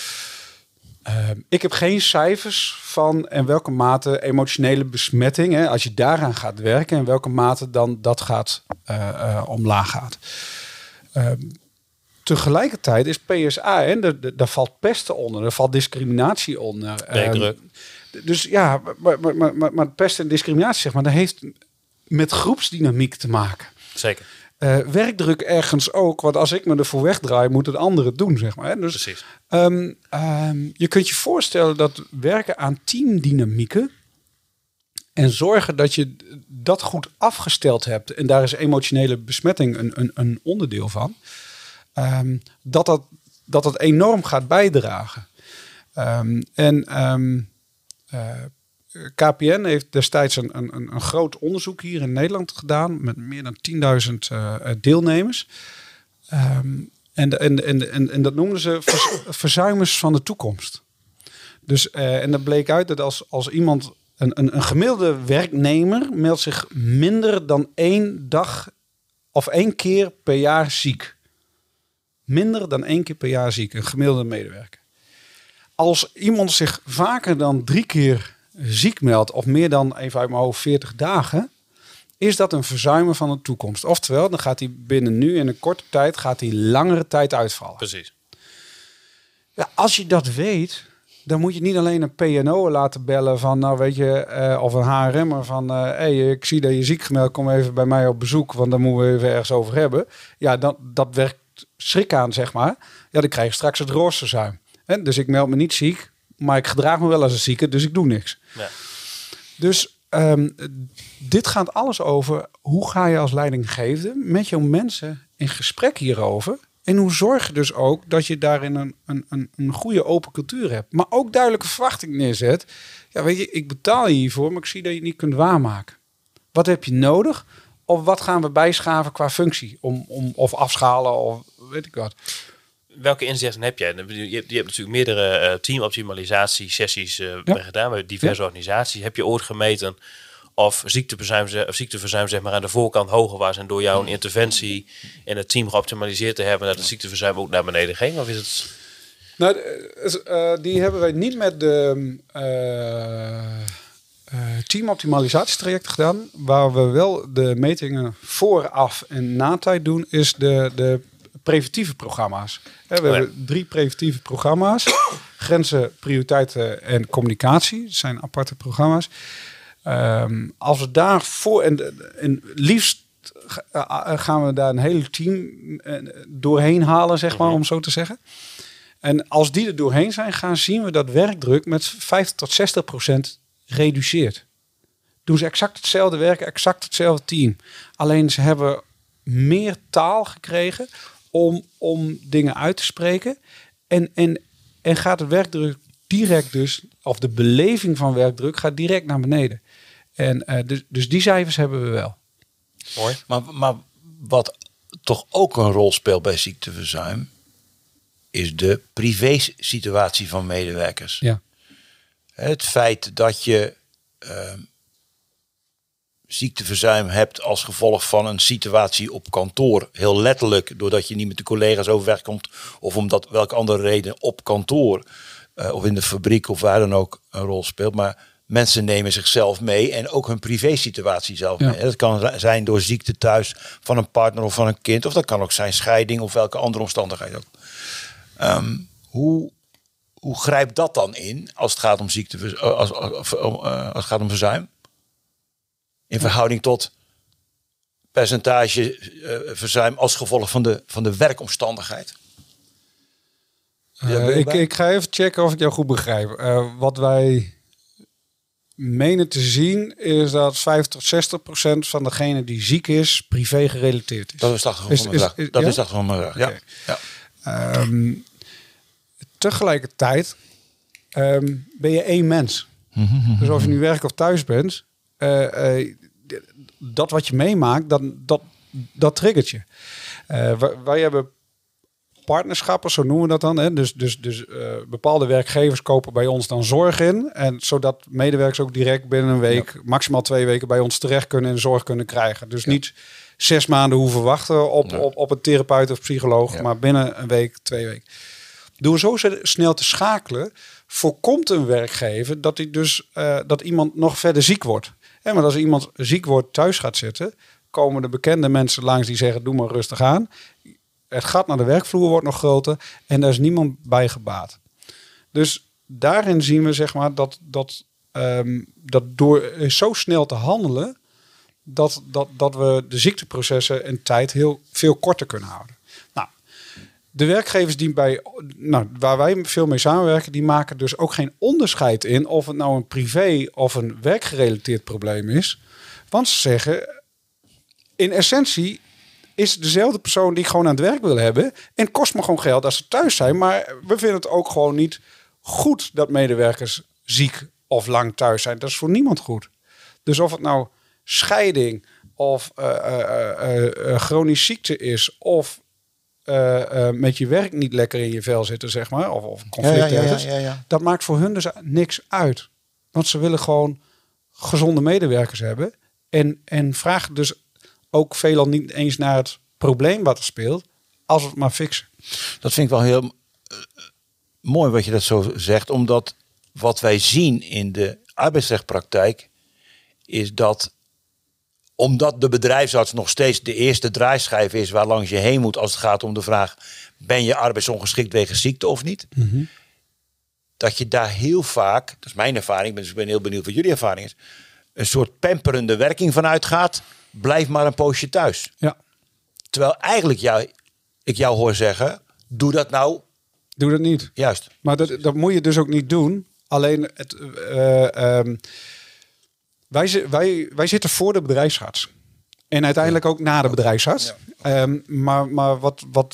S2: Uh, ik heb geen cijfers van in welke mate emotionele besmetting, hè, als je daaraan gaat werken, in welke mate dan dat gaat uh, uh, omlaag gaat. Uh, Tegelijkertijd is P S A, hè, daar, daar valt pesten onder, daar valt discriminatie onder.
S3: Werkdruk.
S2: Uh, dus ja, maar, maar, maar, maar pest en discriminatie, zeg maar, dat heeft met groepsdynamiek te maken.
S3: Zeker.
S2: Uh, werkdruk ergens ook, want als ik me ervoor wegdraai, moet het andere doen, zeg maar. Hè. Dus,
S3: Precies.
S2: Um, um, je kunt je voorstellen dat werken aan teamdynamieken en zorgen dat je dat goed afgesteld hebt, en daar is emotionele besmetting een, een, een onderdeel van. Um, dat, dat, dat het enorm gaat bijdragen. Um, en um, uh, K P N heeft destijds een, een, een groot onderzoek hier in Nederland gedaan met meer dan tienduizend uh, deelnemers. Um, en, en, en, en, en dat noemden ze vers, verzuimers van de toekomst. Dus, uh, en dat bleek uit dat als, als iemand, een, een, een gemiddelde werknemer, meldt zich minder dan één dag of één keer per jaar ziek. Minder dan één keer per jaar ziek, een gemiddelde medewerker. Als iemand zich vaker dan drie keer ziek meldt, of meer dan, even uit mijn hoofd, veertig dagen, is dat een verzuimen van de toekomst. Oftewel, dan gaat hij binnen nu in een korte tijd, gaat hij langere tijd uitvallen.
S3: Precies.
S2: Ja, als je dat weet, dan moet je niet alleen een P en O laten bellen van, nou weet je, uh, of een H R M'er van, hé, uh, hey, ik zie dat je ziek gemeld, kom even bij mij op bezoek, want dan moeten we even ergens over hebben. Ja, dat, dat werkt schrik aan, zeg maar. Ja, dan krijg je straks het roosterzuim. Hè? Dus ik meld me niet ziek, maar ik gedraag me wel als een zieke, dus ik doe niks. Ja. Dus um, dit gaat alles over, hoe ga je als leidinggevende met jouw mensen in gesprek hierover? En hoe zorg je dus ook dat je daarin een, een, een, een goede open cultuur hebt. Maar ook duidelijke verwachting neerzet. Ja, weet je, ik betaal je hiervoor, maar ik zie dat je het niet kunt waarmaken. Wat heb je nodig? Of wat gaan we bijschaven qua functie? Om, om, of afschalen of weet ik wat.
S3: Welke inzichten heb jij? Je hebt, je hebt natuurlijk meerdere uh, teamoptimalisatie sessies uh, ja. gedaan bij diverse ja. organisaties. Heb je ooit gemeten of ziekteverzuim, of ziekteverzuim zeg maar aan de voorkant hoger was en door jouw interventie in het team geoptimaliseerd te hebben dat het ziekteverzuim ook naar beneden ging? Of is het?
S2: Nou, uh, die hebben wij niet met de uh, uh, teamoptimalisatietraject gedaan. Waar we wel de metingen vooraf en na tijd doen, is de, de preventieve programma's. We oh ja. hebben drie preventieve programma's. Grenzen, prioriteiten en communicatie. Dat zijn aparte programma's. Um, als we daarvoor en, en liefst gaan we daar een hele team doorheen halen, zeg maar, mm-hmm. om zo te zeggen. En als die er doorheen zijn gaan, zien we dat werkdruk met vijftig tot zestig procent reduceert. Doen ze exact hetzelfde werk, exact hetzelfde team. Alleen ze hebben meer taal gekregen om, om dingen uit te spreken. En, en, en gaat de werkdruk direct dus, of de beleving van werkdruk gaat direct naar beneden. En uh, dus, dus die cijfers hebben we wel.
S4: Mooi. Maar, maar wat toch ook een rol speelt bij ziekteverzuim, is de privé-situatie van medewerkers.
S2: Ja.
S4: Het feit dat je uh, ziekteverzuim hebt als gevolg van een situatie op kantoor, heel letterlijk, doordat je niet met de collega's overweg komt, of omdat welke andere reden op kantoor, uh, of in de fabriek of waar dan ook een rol speelt. Maar mensen nemen zichzelf mee en ook hun privé-situatie zelf ja. mee. Dat kan zijn door ziekte thuis van een partner of van een kind, of dat kan ook zijn scheiding of welke andere omstandigheid ook. Um, hoe, hoe grijpt dat dan in als het gaat om ziekte, als, als, als, als het gaat om verzuim? In verhouding tot percentage uh, verzuim als gevolg van de, van de werkomstandigheid?
S2: Uh, ik, ik ga even checken of ik jou goed begrijp. Uh, wat wij menen te zien is dat vijftig tot zestig procent van degene die ziek is, privé gerelateerd is.
S4: Dat is de achtergrond van mijn vraag. Dat ja? is de achtergrond van mijn vraag, okay. ja. ja.
S2: Um, tegelijkertijd um, ben je één mens. Mm-hmm. Dus of je nu werk of thuis bent, uh, uh, dat wat je meemaakt, dat, dat, dat triggert je. Uh, wij, wij hebben partnerschappen, zo noemen we dat dan. Hè? Dus, dus, dus uh, bepaalde werkgevers kopen bij ons dan zorg in. En zodat medewerkers ook direct binnen een week, ja. maximaal twee weken bij ons terecht kunnen en zorg kunnen krijgen. Dus ja. niet zes maanden hoeven wachten op, ja. op, op een therapeut of psycholoog, ja. maar binnen een week, twee weken. Door zo snel te schakelen, voorkomt een werkgever dat, hij dus, uh, dat iemand nog verder ziek wordt. En maar als iemand ziek wordt thuis gaat zitten, komen de bekende mensen langs die zeggen, doe maar rustig aan. Het gat naar de werkvloer wordt nog groter en daar is niemand bij gebaat. Dus daarin zien we zeg maar dat, dat, um, dat door zo snel te handelen, dat, dat, dat we de ziekteprocessen en tijd heel veel korter kunnen houden. Nou, de werkgevers die bij, nou, waar wij veel mee samenwerken, die maken dus ook geen onderscheid in of het nou een privé of een werkgerelateerd probleem is. Want ze zeggen, in essentie is dezelfde persoon die ik gewoon aan het werk wil hebben. En het kost me gewoon geld als ze thuis zijn. Maar we vinden het ook gewoon niet goed dat medewerkers ziek of lang thuis zijn. Dat is voor niemand goed. Dus of het nou scheiding of uh, uh, uh, uh, chronisch ziekte is, of uh, uh, met je werk niet lekker in je vel zitten, zeg maar, of, of conflict ja, ja, ja, ja, ja, ja. Dat maakt voor hun dus niks uit. Want ze willen gewoon gezonde medewerkers hebben. En, en vragen dus ook veelal niet eens naar het probleem wat er speelt, als we het maar fixen.
S4: Dat vind ik wel heel uh, mooi wat je dat zo zegt, omdat wat wij zien in de arbeidsrechtpraktijk is dat omdat de bedrijfsarts nog steeds de eerste draaischijf is waar langs je heen moet als het gaat om de vraag, ben je arbeidsongeschikt wegens ziekte of niet? Mm-hmm. Dat je daar heel vaak, dat is mijn ervaring, dus ik ben heel benieuwd wat jullie ervaring is, een soort pamperende werking vanuit gaat, blijf maar een poosje thuis.
S2: Ja.
S4: Terwijl eigenlijk jou, ik jou hoor zeggen, doe dat nou.
S2: Doe dat niet.
S4: Juist.
S2: Maar dat, dat moet je dus ook niet doen. Alleen, het, uh, um, wij, wij, wij zitten voor de bedrijfsarts. En uiteindelijk ook na de bedrijfsarts. Ja. Um, maar, maar wat... wat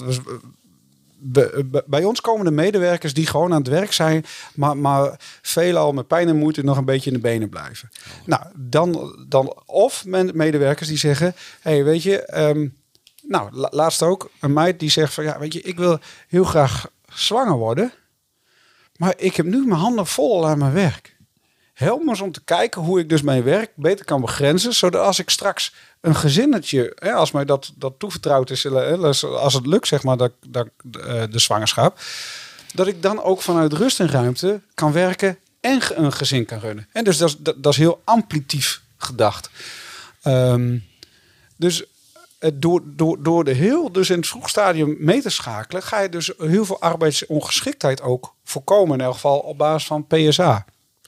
S2: Be, be, bij ons komen de medewerkers die gewoon aan het werk zijn, maar, maar veelal met pijn en moeite nog een beetje in de benen blijven. Oh. Nou, dan, dan of medewerkers die zeggen, hey, weet je, um, nou, la, laatst ook een meid die zegt van, ja, weet je, ik wil heel graag zwanger worden, maar ik heb nu mijn handen vol aan mijn werk. Help me eens om te kijken hoe ik dus mijn werk beter kan begrenzen, zodat als ik straks een gezinnetje, hè, als mij dat, dat toevertrouwd is, als het lukt, zeg maar, dat, dat, de zwangerschap, dat ik dan ook vanuit rust en ruimte kan werken en een gezin kan runnen. En dus dat is, dat, dat is heel amplitief gedacht. Um, dus door, door, door de heel, dus in het vroeg stadium mee te schakelen, ga je dus heel veel arbeidsongeschiktheid ook voorkomen, in elk geval op basis van P S A.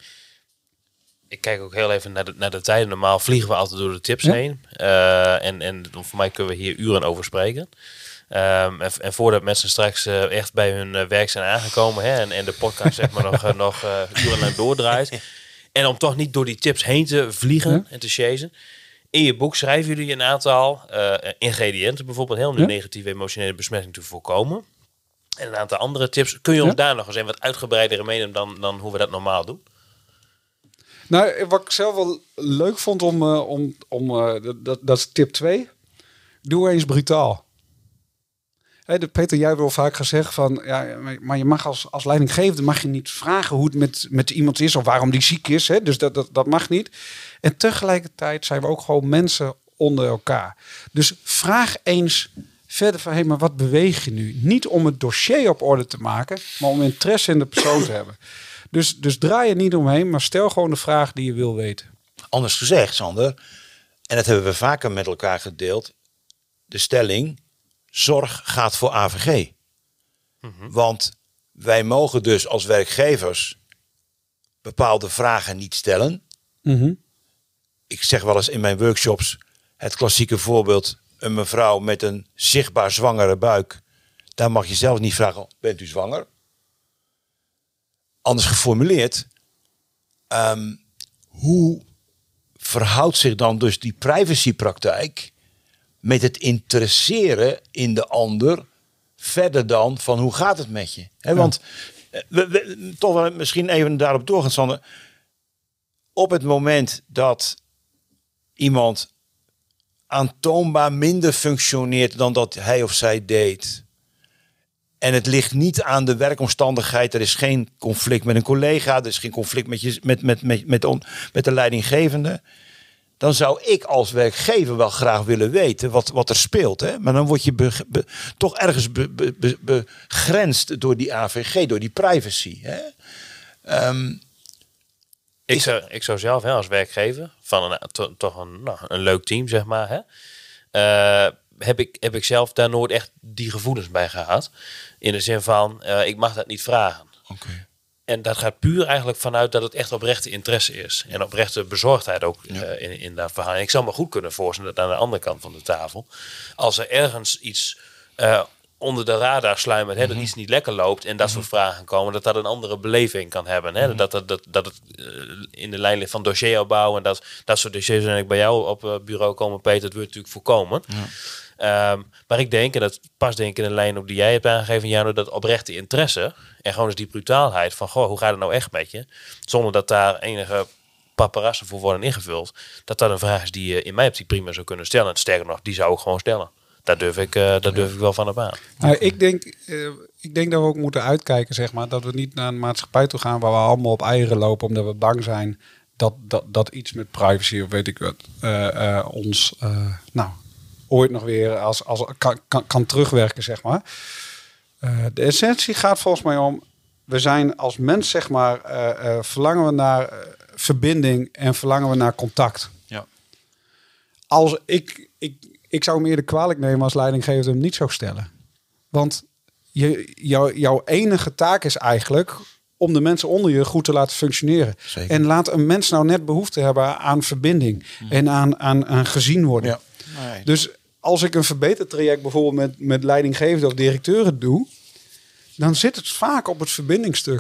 S3: Ik kijk ook heel even naar de, naar de tijden. Normaal vliegen we altijd door de tips ja. heen. Uh, en, en voor mij kunnen we hier uren over spreken. Um, en, en voordat mensen straks uh, echt bij hun uh, werk zijn aangekomen. Hè, en, en de podcast zeg maar nog, uh, nog uh, urenlang doordraait. En om toch niet door die tips heen te vliegen ja. en te chasen. In je boek schrijven jullie een aantal uh, ingrediënten. Bijvoorbeeld heel om de ja. negatieve emotionele besmetting te voorkomen. En een aantal andere tips. Kun je ons ja. daar nog eens een wat uitgebreidere meenemen dan, dan hoe we dat normaal doen?
S2: Nou, wat ik zelf wel leuk vond om, uh, om, om uh, dat, dat is tip twee. Doe eens brutaal. Hey, de, Peter, jij hebt wel vaak gezegd van, ja, maar je mag als, als leidinggevende mag je niet vragen hoe het met, met iemand is of waarom die ziek is. Hè? Dus dat, dat, dat mag niet. En tegelijkertijd zijn we ook gewoon mensen onder elkaar. Dus vraag eens verder van, hé, hey, maar wat beweeg je nu? Niet om het dossier op orde te maken, maar om interesse in de persoon te hebben. Dus, dus draai er niet omheen, maar stel gewoon de vraag die je wil weten.
S4: Anders gezegd, Sander, en dat hebben we vaker met elkaar gedeeld, de stelling, zorg gaat voor A V G. Mm-hmm. Want wij mogen dus als werkgevers bepaalde vragen niet stellen. Mm-hmm. Ik zeg wel eens in mijn workshops, het klassieke voorbeeld, een mevrouw met een zichtbaar zwangere buik, daar mag je zelf niet vragen, bent u zwanger? Anders geformuleerd, um, hoe verhoudt zich dan dus die privacypraktijk met het interesseren in de ander verder dan van hoe gaat het met je? He, want ja. we, we, toch wel misschien even daarop doorgaan, Sander. Op het moment dat iemand aantoonbaar minder functioneert dan dat hij of zij deed, en het ligt niet aan de werkomstandigheid. Er is geen conflict met een collega. Er is geen conflict met, je, met, met, met, met, on, met de leidinggevende. Dan zou ik als werkgever wel graag willen weten wat, wat er speelt. Hè? Maar dan word je be, be, toch ergens be, be, be, begrensd door die A V G, door die privacy. Hè? Um,
S3: ik, zou, ik zou zelf hè, als werkgever van een, to, toch een, nou, een leuk team, zeg maar. Hè? Uh, heb ik, heb ik zelf daar nooit echt die gevoelens bij gehad. In de zin van, uh, ik mag dat niet vragen.
S4: Okay.
S3: En dat gaat puur eigenlijk vanuit dat het echt oprechte interesse is. En oprechte bezorgdheid ook ja. uh, in, in dat verhaal. En ik zou me goed kunnen voorstellen dat aan de andere kant van de tafel, als er ergens iets uh, onder de radar sluimert, mm-hmm. hè, dat iets niet lekker loopt en dat mm-hmm. soort vragen komen, dat dat een andere beleving kan hebben. Hè? Mm-hmm. Dat, dat, dat, dat het uh, in de lijn ligt van dossieropbouw en dat, dat soort dossiers en ik bij jou op uh, bureau komen, Peter, dat wordt natuurlijk voorkomen. Ja. Um, maar ik denk, en dat past denk ik in de lijn op die jij hebt aangegeven, Jano, dat oprechte interesse en gewoon eens die brutaalheid van, goh, hoe gaat het nou echt met je? Zonder dat daar enige paparassen voor worden ingevuld. Dat dat een vraag is die je in mijn optiek prima zou kunnen stellen. En sterker nog, die zou ik gewoon stellen. Daar durf ik, uh, daar durf ik wel van op aan.
S2: Nou, ik, denk, uh, ik denk dat we ook moeten uitkijken, zeg maar, dat we niet naar een maatschappij toe gaan waar we allemaal op eieren lopen omdat we bang zijn dat, dat, dat iets met privacy of weet ik wat uh, uh, ons uh, nou ooit nog weer als, als kan, kan, kan terugwerken, zeg maar. Uh, de essentie gaat volgens mij om, we zijn als mens, zeg maar, uh, uh, verlangen we naar uh, verbinding en verlangen we naar contact.
S4: Ja.
S2: als ik, ik, ik zou hem eerder kwalijk nemen als leidinggever hem niet zou stellen. Want je, jou, jouw enige taak is eigenlijk om de mensen onder je goed te laten functioneren. Zeker. En laat een mens nou net behoefte hebben aan verbinding hmm. en aan, aan, aan gezien worden. Ja. Nee. Dus als ik een verbetertraject bijvoorbeeld met, met leidinggevenden of directeuren doe, dan zit het vaak op het verbindingsstuk.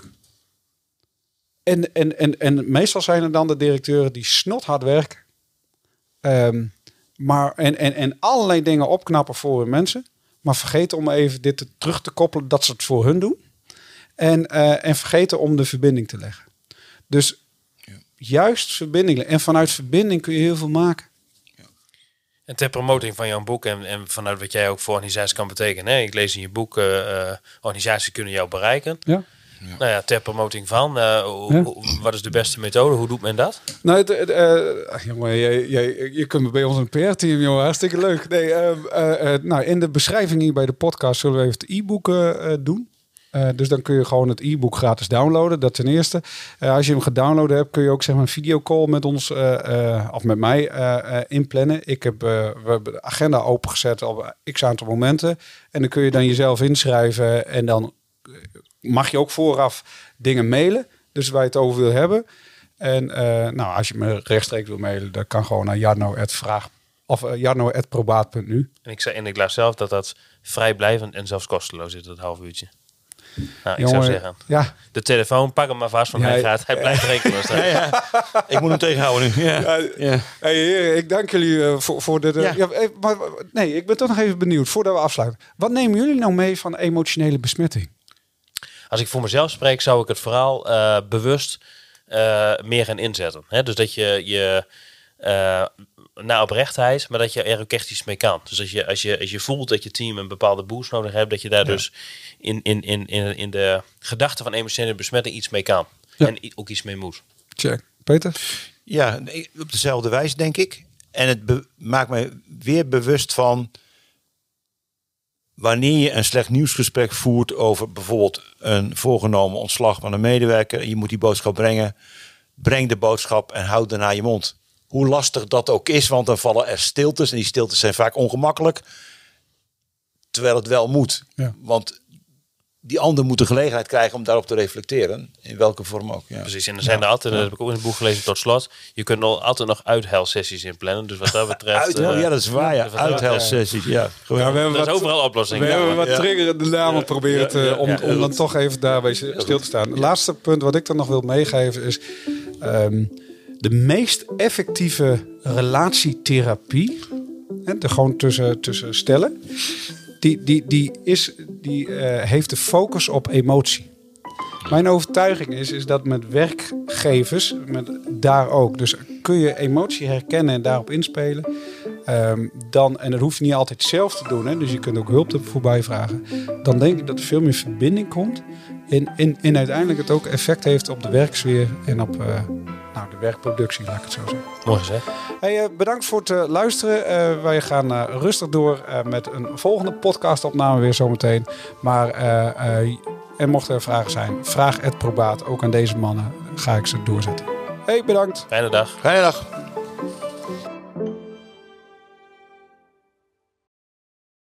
S2: En, en, en, en meestal zijn er dan de directeuren die snot hard werken. Um, maar, en, en, en allerlei dingen opknappen voor hun mensen. Maar vergeten om even dit te, terug te koppelen dat ze het voor hun doen. En, uh, en vergeten om de verbinding te leggen. Dus ja. juist verbinding. En vanuit verbinding kun je heel veel maken. Ja.
S3: En ter promoting van jouw boek en, en vanuit wat jij ook voor organisaties kan betekenen. Hè? Ik lees in je boek, uh, uh, organisaties kunnen jou bereiken. Ja. Ja. Nou ja, ter promoting van, uh, hoe, ja. hoe, wat is de beste methode? Hoe doet men dat?
S2: Nou, het, het, uh, jongen, je, je, je kunt bij ons een P R-team, jongen, hartstikke leuk. Nee, uh, uh, uh, nou, in de beschrijving hier bij de podcast zullen we even het e-book uh, doen. Uh, dus dan kun je gewoon het e-book gratis downloaden. Dat ten eerste. Uh, als je hem gedownload hebt, kun je ook zeg maar een videocall met ons uh, uh, of met mij uh, uh, inplannen. Ik heb uh, we hebben de agenda opengezet op x aantal momenten. En dan kun je dan jezelf inschrijven en dan mag je ook vooraf dingen mailen. Dus waar je het over wil hebben. En uh, nou, als je me rechtstreeks wil mailen, dan kan gewoon naar jarno at vraag of uh, jarno at probaat punt nu.
S3: En ik zei en ik las zelf dat dat vrijblijvend en zelfs kosteloos is, dat half uurtje. Nou, ik
S2: Jongen,
S3: zou zeggen,
S2: ja.
S3: de telefoon, pak hem maar vast, want ja, hij gaat, hij blijft rekenen.
S4: Ja, ja. Ik moet hem tegenhouden nu. Ja.
S2: Ja. Ja. Hey, heren, ik dank jullie uh, voor, voor dit. Uh, ja. Ja, maar, nee, ik ben toch nog even benieuwd, voordat we afsluiten. Wat nemen jullie nou mee van emotionele besmetting?
S3: Als ik voor mezelf spreek, zou ik het vooral uh, bewust uh, meer gaan inzetten. Hè? Dus dat je je uh, naar oprechtheid, maar dat je er ook echt iets mee kan. Dus als je, als je, als je voelt dat je team een bepaalde boost nodig hebt, dat je daar ja. dus in, in, in, in, in de gedachte van emotionele besmetting iets mee kan. Ja. En ook iets mee moet.
S2: Check. Peter?
S4: Ja, op dezelfde wijze denk ik. En het be- maakt mij weer bewust van wanneer je een slecht nieuwsgesprek voert over bijvoorbeeld een voorgenomen ontslag van een medewerker. Je moet die boodschap brengen. Breng de boodschap en houd daarna je mond. Hoe lastig dat ook is, want dan vallen er stiltes. En die stiltes zijn vaak ongemakkelijk. Terwijl het wel moet. Ja. Want die ander moet de gelegenheid krijgen om daarop te reflecteren. In welke vorm ook. Ja.
S3: Precies, en er zijn ja. er altijd, dat heb ik ook in het boek gelezen tot slot. Je kunt er altijd nog uithuilsessies in plannen. Dus wat dat betreft...
S4: Uithel, uh, ja, dat is waar. Ja. Dus uithuilsessies, ja.
S2: ja we hebben
S3: dat
S2: wat,
S3: is overal oplossing.
S2: We
S3: ja.
S2: hebben wat ja. triggerende namen ja. proberen te, ja. om, ja. om dan toch even daarbij stil te staan. Het laatste punt wat ik dan nog wil meegeven is Um, de meest effectieve relatietherapie, hè, de gewoon tussen, tussen stellen, die, die, die, is, die uh, heeft de focus op emotie. Mijn overtuiging is, is dat met werkgevers, met daar ook, dus kun je emotie herkennen en daarop inspelen. Um, dan, en dat hoef je niet altijd zelf te doen, hè, dus je kunt ook hulp er voorbij vragen. Dan denk ik dat er veel meer verbinding komt. En, en, en uiteindelijk het ook effect heeft op de werksfeer en op uh, nou, de werkproductie, laat ik het zo zeggen.
S3: Mooi gezegd.
S2: Hey, uh, bedankt voor het uh, luisteren. Uh, wij gaan uh, rustig door uh, met een volgende podcastopname weer zometeen. Maar uh, uh, en mochten er vragen zijn, vraag het probaat. Ook aan deze mannen ga ik ze doorzetten. Hey, bedankt.
S3: Fijne dag.
S4: Fijne dag.